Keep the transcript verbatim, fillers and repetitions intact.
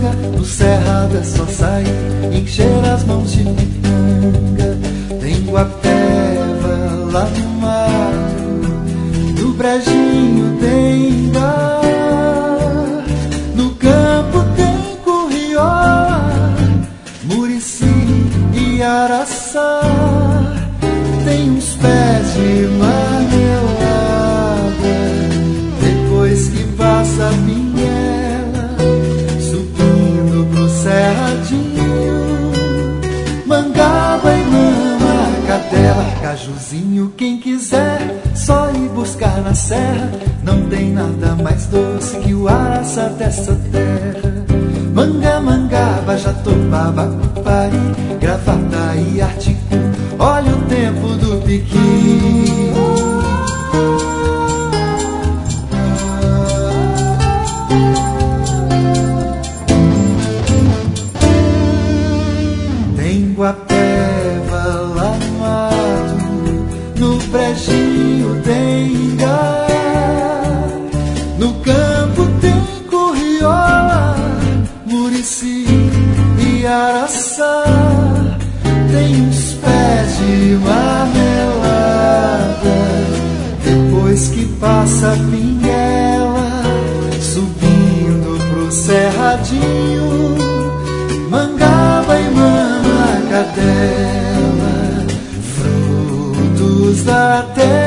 manga, no cerrado é só sair, encher as mãos de pitanga. Tem guapeva lá no mato, no brejinho tem ingá, no campo tem currió, murici e araçá. Tem uns pés de marmelada, depois que passa a pinguela, subindo pro cerradinho. Mangaba e mama, cadela, cajuzinho. Quem quiser, só ir buscar na serra. Não tem nada mais doce que o araçá dessa terra. Manga, mangaba, jatobaba, cupari, gravata e articu. Olha o tempo do piqui. Tem guapeva lá no mato, no brejinho tem ingá, no campo tem currió, murici e araçá. Tem uns pés de marmelada, depois que passa a pinguela, subindo pro cerradinho. Mangaba e mama, cadela, frutos da terra.